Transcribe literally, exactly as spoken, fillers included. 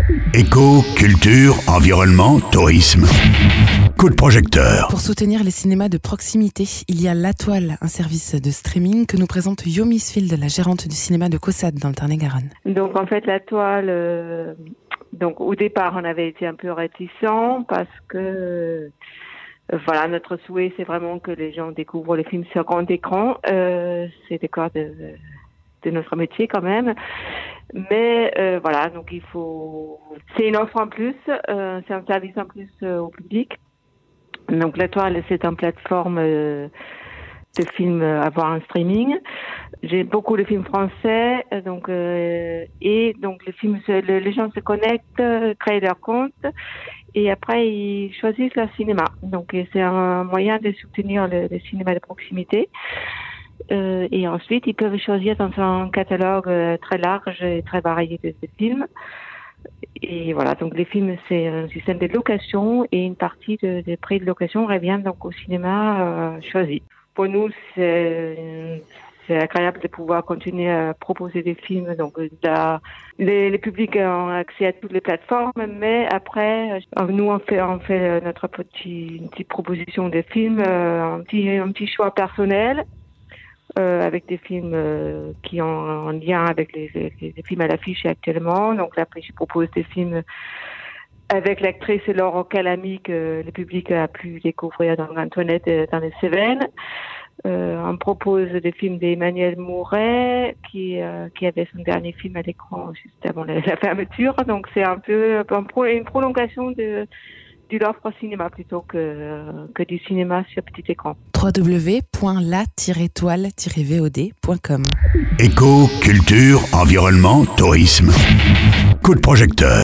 Éco, culture, environnement, tourisme. Coup de projecteur. Pour soutenir les cinémas de proximité, il y a La Toile, un service de streaming que nous présente Yo Misfield, la gérante du cinéma de Caussade dans le Tarn-et-Garonne. Donc en fait, La Toile, euh, donc au départ, on avait été un peu réticents parce que euh, voilà, notre souhait, c'est vraiment que les gens découvrent les films sur grand écran. Euh, c'est le corps de, de notre métier quand même. Mais euh, voilà, donc il faut. C'est une offre en plus, euh, c'est un service en plus euh, au public. Donc La Toile, c'est une plateforme euh, de films à voir en streaming. J'ai beaucoup de films français, donc euh, et donc les films, le, les gens se connectent, créent leur compte et après ils choisissent leur cinéma. Donc c'est un moyen de soutenir le, le cinéma de proximité. Euh, et ensuite, ils peuvent choisir dans un catalogue euh, très large et très varié de, de films. Et voilà, donc les films, c'est un système de location et une partie de, des prix de location revient donc au cinéma euh, choisi. Pour nous, c'est, c'est agréable de pouvoir continuer à proposer des films. Donc la, les, les publics ont accès à toutes les plateformes, mais après, nous, on fait, on fait notre petit, une petite proposition de films, un petit, un petit choix personnel. Euh, avec des films euh, qui ont en lien avec les, les, les films à l'affiche actuellement. Donc là, après, je propose des films avec l'actrice Laure Calamy que le public a pu découvrir dans Antoinette dans les Cévennes. Euh, on propose des films d'Emmanuel Mouret qui, euh, qui avait son dernier film à l'écran juste avant la, la fermeture. Donc c'est un peu une prolongation de de l'offre cinéma plutôt que, que du cinéma sur petit écran. w w w point la tiret toile tiret v o d point com Éco, culture, environnement, tourisme. Coup de projecteur.